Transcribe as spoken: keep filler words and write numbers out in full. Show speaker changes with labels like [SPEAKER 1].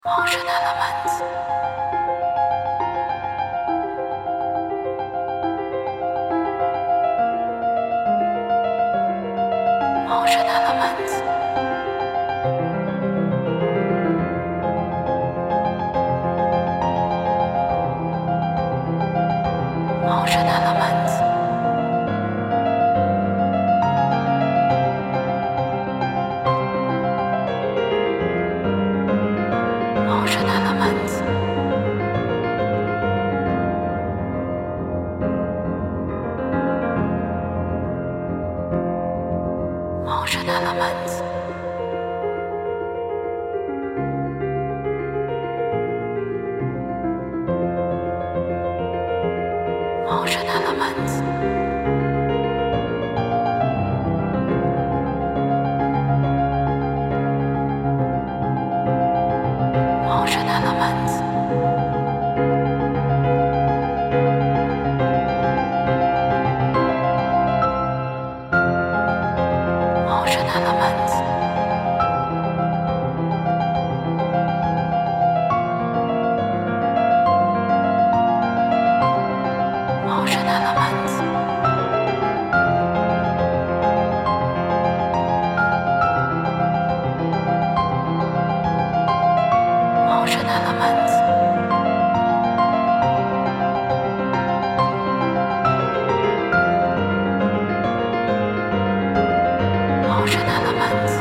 [SPEAKER 1] Mange Element. Mange Element. Mange Element. Mange Element. Mange Element. Mange Element. Mange Element. Mange Element. Mange Element. Mange Element. Mange Element.